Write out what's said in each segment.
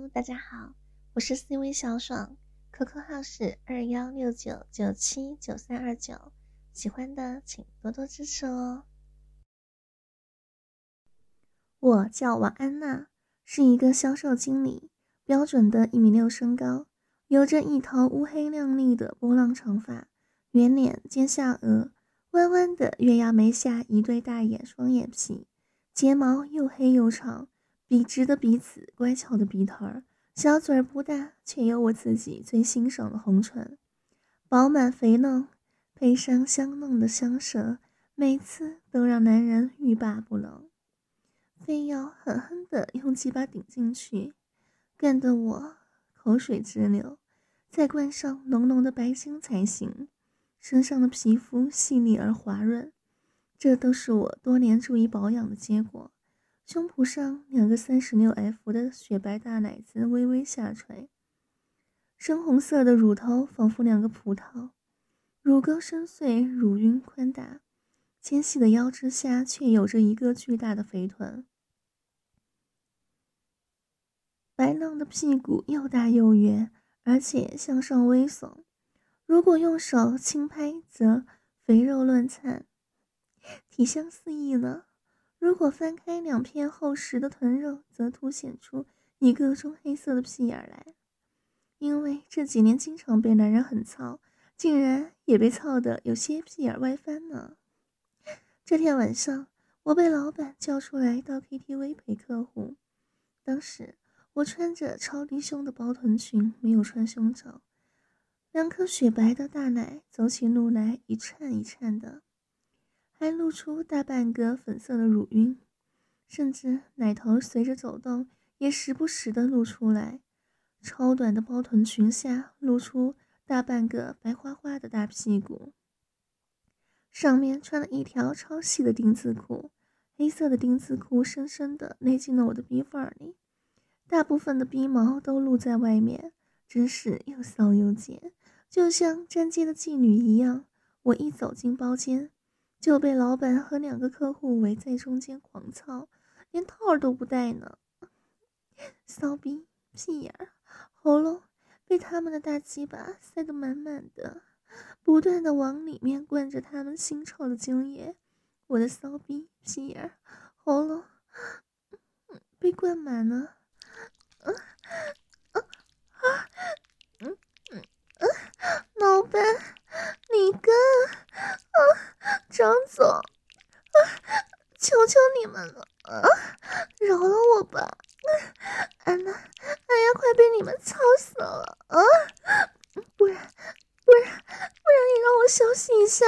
大家好，我是 CV 小爽，QQ 号是2169979329，喜欢的请多多支持哦。我叫王安娜，是一个销售经理，标准的1.6米身高，有着一头乌黑亮丽的波浪长发，圆脸尖下颚，弯弯的月牙眉下一对大眼双眼皮，睫毛又黑又长，笔直的鼻子，乖巧的鼻头儿，小嘴儿不大，却有我自己最欣赏的红唇，饱满肥嫩，配上香嫩的香舌，每次都让男人欲罢不能，非要狠狠地用鸡巴顶进去，干得我口水直流，再灌上浓浓的白精才行。身上的皮肤细腻而滑润，这都是我多年注意保养的结果。胸脯上2个36F 的雪白大奶子微微下垂，深红色的乳头仿佛2个葡萄，乳沟深邃，乳晕宽大，纤细的腰肢下却有着一个巨大的肥臀，白嫩的屁股又大又圆，而且向上微耸，如果用手轻拍则肥肉乱窜，体香四溢呢。如果翻开2片厚实的臀肉，则凸显出一个棕黑色的屁眼来。因为这几年经常被男人狠操，竟然也被操得有些屁眼外翻呢。这天晚上，我被老板叫出来到 KTV 陪客户。当时我穿着超低胸的包臀裙，没有穿胸罩，2颗雪白的大奶走起路来一颤一颤的，还露出大半个粉色的乳晕，甚至奶头随着走动也时不时地露出来。超短的包臀裙下露出大半个白花花的大屁股，上面穿了一条超细的丁字裤，黑色的丁字裤深深地勒进了我的逼缝里，大部分的逼毛都露在外面，真是又骚又贱，就像站街的妓女一样。我一走进包间，就被老板和2个客户围在中间狂操，连套都不带呢。骚逼、屁眼儿、喉咙被他们的大鸡巴塞得满满的，不断地往里面灌着他们腥臭的精液。我的骚逼、屁眼儿、喉咙被灌满了。老板，李哥，张总，求求你们了，饶了我吧！安娜，快被你们操死了啊！不然你让我休息一下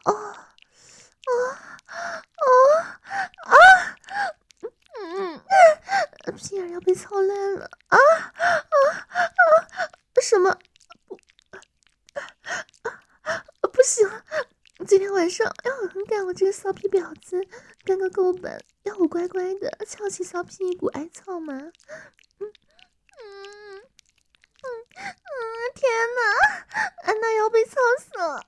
屁眼要被操烂了什么？不行，今天晚上要狠狠干我这个骚屁婊子，干个够本，要我乖乖的翘起骚屁股挨操吗？天哪，安娜要被操死了！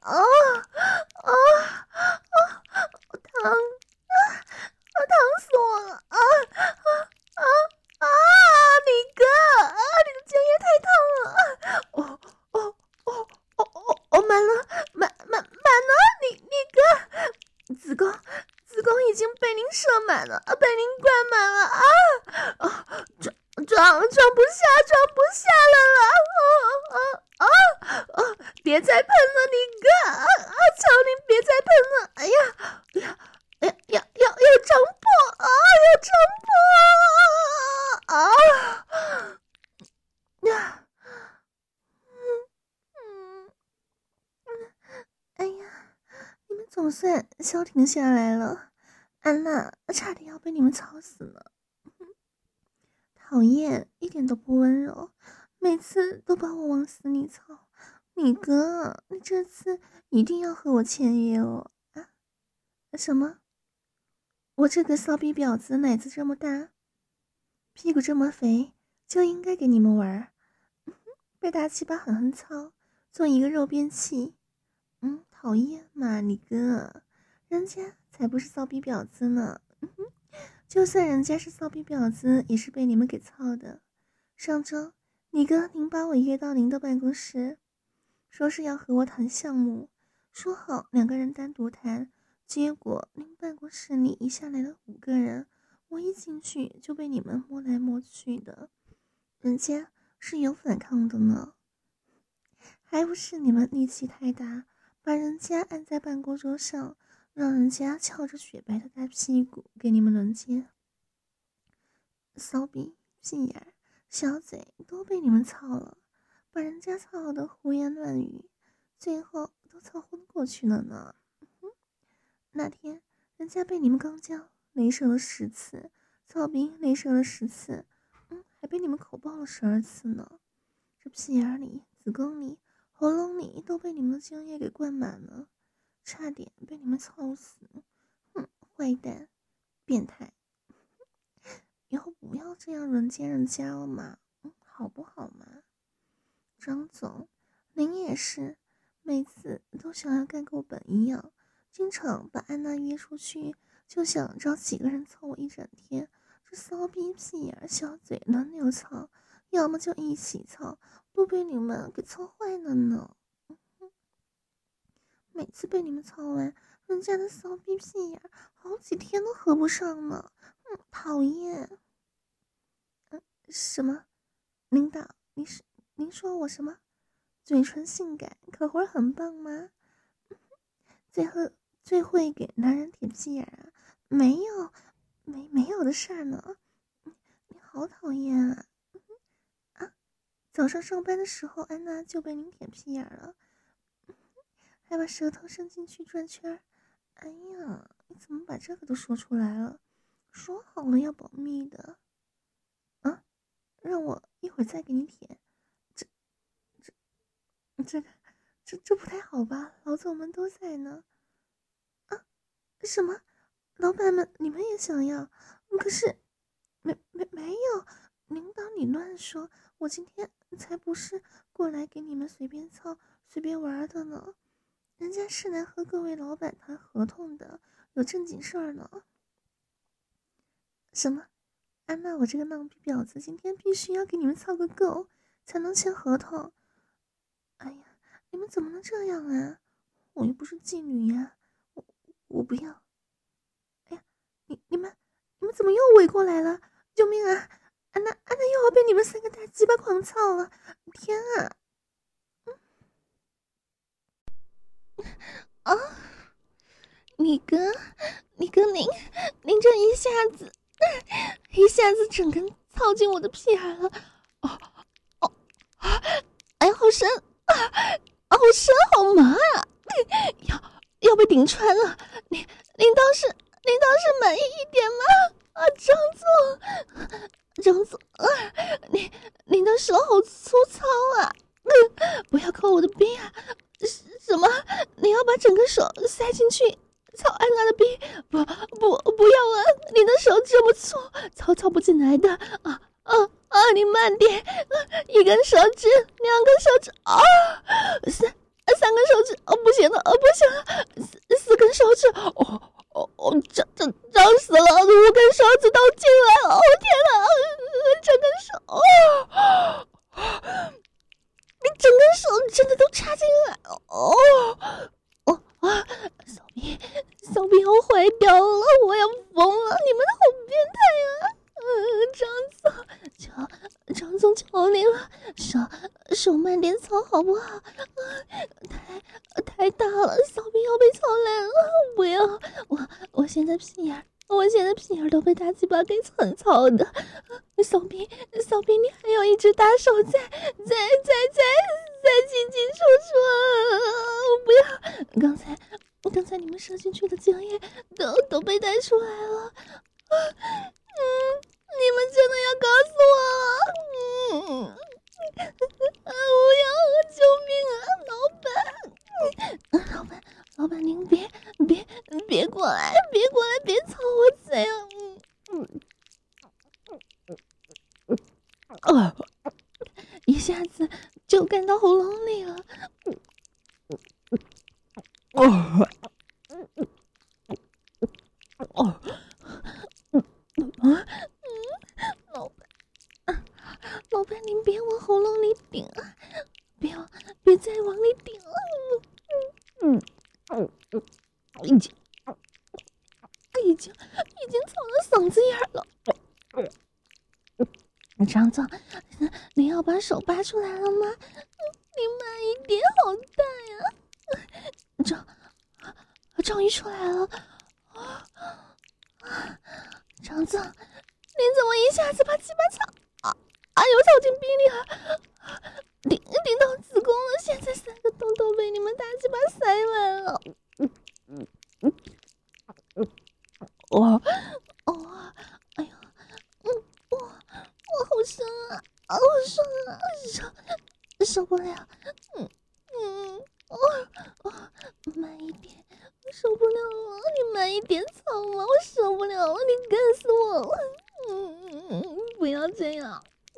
疼死我了！李哥，你的精液太烫了！满了，李哥，子宫已经被您射满了，被您灌满了装不下了！别再喷了，李哥！求您别再喷了！哎呀，要胀破要胀破！哎呀，你们总算消停下来了，安娜差点要被你们操死了。讨厌，一点都不温柔，每次都把我往死里操。李哥，你这次一定要和我签约哦！什么？我这个骚逼婊子奶子这么大，屁股这么肥，就应该给你们玩被大鸡巴狠狠操，做一个肉便器。讨厌嘛，李哥，人家才不是骚逼婊子呢。就算人家是骚逼婊子，也是被你们给操的。 上周你哥您把我约到您的办公室，说是要和我谈项目，说好2个人单独谈，结果您办公室里一下来了5个人，我一进去就被你们摸来摸去的，人家是有反抗的呢，还不是你们力气太大，把人家按在办公桌上，让人家翘着雪白的大屁股给你们轮奸，骚逼屁眼小嘴都被你们操了，把人家操得胡言乱语，最后都操昏过去了呢。那天人家被你们肛交雷射了10次，操逼雷射了10次，还被你们口爆了12次呢。这屁眼里、子宫里、喉咙里都被你们的精液给灌满了，差点被你们操死。坏蛋，变态，以后不要这样轮奸人家了嘛，好不好嘛？张总，您也是，每次都想要干够本一样，经常把安娜约出去，就想找几个人操我一整天。这骚逼屁眼小嘴轮流操，要么就一起操，都被你们给操坏了呢。每次被你们操完，人家的骚逼屁眼好几天都合不上呢。讨厌。什么？领导，您说我什么？嘴唇性感，可活很棒吗？最会给男人舔屁眼啊？没有的事儿呢。你好讨厌啊！早上上班的时候，安娜就被您舔屁眼了，还把舌头伸进去转圈。哎呀，你怎么把这个都说出来了？说好了要保密的。让我一会儿再给你舔，这不太好吧？老总们都在呢。什么？老板们你们也想要？可是没有，领导你乱说，我今天才不是过来给你们随便操随便玩的呢，人家是来和各位老板谈合同的，有正经事儿呢。什么？安娜，我这个浪逼婊子今天必须要给你们操个够，才能签合同。哎呀，你们怎么能这样啊？我又不是妓女呀，我不要。哎呀，你们怎么又围过来了？救命啊！安娜又要被你们3个大鸡巴狂操了！天啊！你哥您这一下子整根操进我的屁眼了！哎，好深好深，好麻啊！要被顶穿了！您倒是满意一点吗？张总，您的手好粗糙啊！不要抠我的逼啊！什么？你要把整个手塞进去操安娜的逼？不要啊！你的手这么粗，操不进来的你慢点，1根手指，2根手指3根手指，不行了，4根手指，胀死了，5根手指都进来了，天哪，整根手，你整根手真的都插进来了，骚逼要坏掉了，我要疯了，你们好变态啊！张总求你了，手慢点操好不好？太大了，骚逼要被操烂了！不要，我现在屁眼都被大鸡巴给蹭操的。骚逼，你还有一只大手在进出，不要！刚才你们射进去的精液都被带出来了。你们真的要搞死我了！不要！救命啊！老板，您别过来，别操我嘴啊！一下子就干到喉咙里了。 老板您别往喉咙里顶啊，别再往里顶了。已经操到嗓子眼了。张总，你要把手拔出来了吗？你慢一点，好大呀！终于出来了。张总，你怎么一下子把鸡巴操进逼里了？顶到子宫了，现在3个洞都被你们大鸡巴塞满了。哎呀，我好深啊，好爽啊，受不了。慢一点，我受不了了，你慢一点操嘛，我受不了了，你干死我了。不要这样。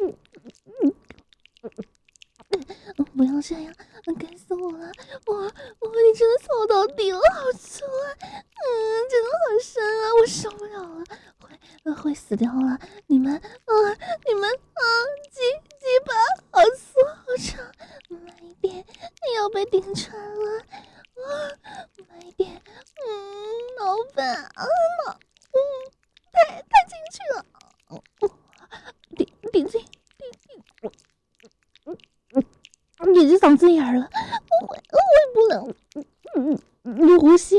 不要这样，干死我了！你真的操到底了，好粗啊！真的好深啊，我受不了了，会死掉了！你们鸡巴好粗好长，慢一点，你要被顶穿了！慢一点，老板太进去了，顶进。顶进嗓子眼了，我不能，呼吸，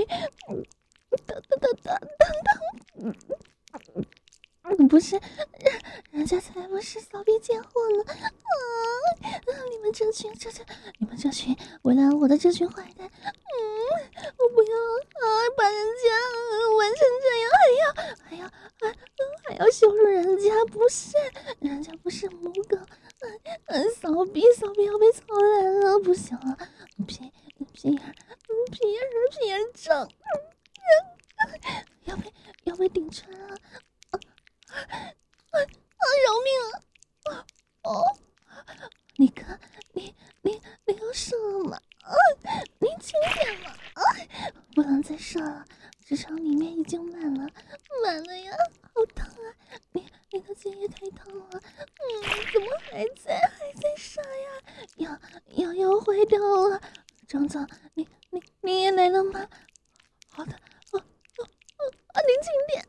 不是，人家才不是骚逼贱货呢！你们这群为难我的这群坏蛋，我不要把人家玩成这样，还要羞辱人家，人家不是母狗。骚逼要被操烂了，不行了，皮儿长，要被顶穿了，饶命啊！你哥，你要射了吗？你轻点嘛！不能再射了，职场里面已经满了呀，好疼啊！你的肩也太疼了，怎么还在射呀？要坏掉了！张总，你也来了吗？好的，您轻点，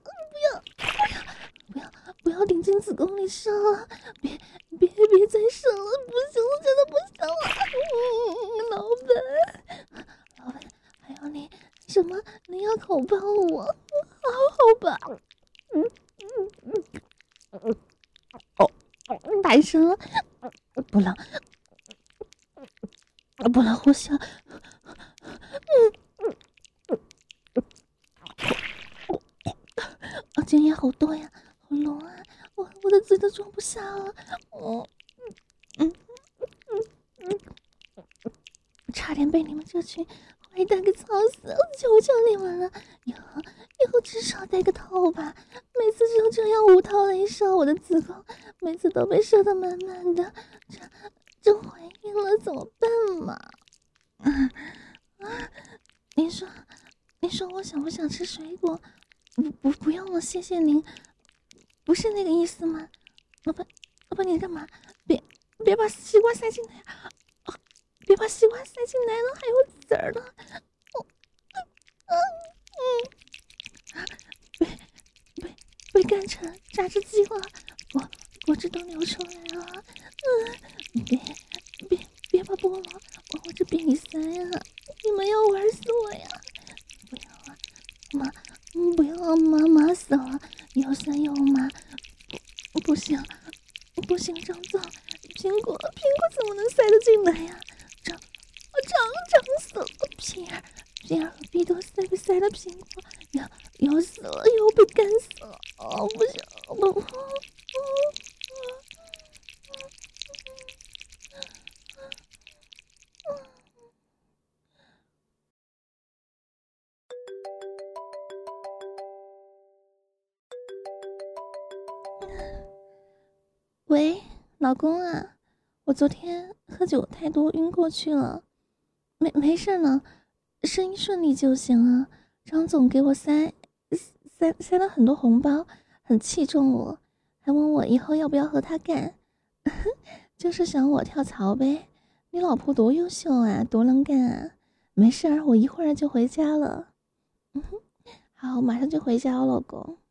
不要顶进子宫里射了，别再射了，不行，我真的不行了，老板，还有你，什么？你要口爆我？好吧，太深了，不能呼吸了，精液好多呀，好浓啊，我的嘴都装不下了，差点被你们这群坏蛋给操死，求求你们了！以后至少带个套吧，每次就这样无套雷射我的子宫，每次都被射得满满的，这怀孕了怎么办嘛？您说我想不想吃水果？不用了，谢谢您。不是那个意思吗？老板，你干嘛？别把西瓜塞进来！别把西瓜塞进来了，还有籽儿呢！被干成榨汁机了，果汁都流出来了。别把菠萝往我这边里塞啊！你们要玩死我呀！不要啊，不要麻死了，又酸又麻，不行，张总，苹果怎么能塞得进来呀？胀死了，皮儿和鼻都塞了苹果，要死了，又被干死了，不行，喂，老公啊，我昨天喝酒太多晕过去了，没事呢，生意顺利就行啊。张总给我塞了很多红包，很器重我，还问我以后要不要和他干。 就是想我跳槽呗。你老婆多优秀啊，多能干啊！没事儿，我一会儿就回家了。好，马上就回家哦，老公。